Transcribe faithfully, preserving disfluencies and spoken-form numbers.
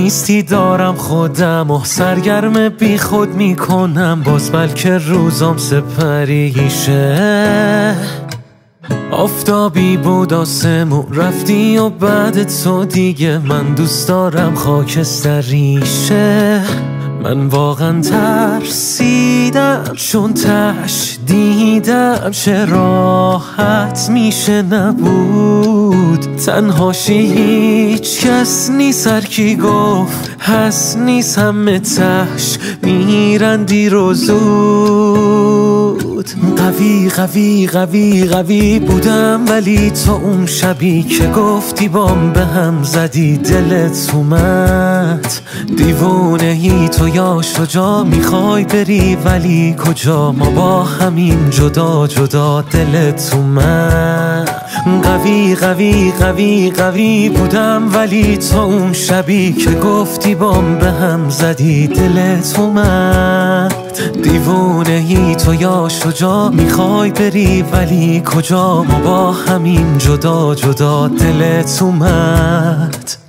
نیستی دارم خودم و سرگرم بی خود میکنم، باز بلکه روزام سپریشه. آفتابی بود آسمون رفتی و بعد تو دیگه من دوست دارم خاکستریشه. من واقعا ترسیدم چون تش دیدم چه راحت میشه نبود تنهاشی. هیچ کس نیست، هر کی گفت هست نیست، همه تش میرن دیر و زود. قوی قوی قوی قوی بودم ولی تو اون شبی که گفتی بام به هم زدی دلت اومد. دیوونه ای تو یا شجاع میخوای بری ولی کجا، ما با همین جدا جدا دلت اومد. قوی قوی قوی قوی بودم ولی تو اون شبی که گفتی بام به هم زدی دلت اومد. دیوونه ای تو یا شجاع میخوای بری ولی کجا، ما با همین جدا جدا دلت اومد.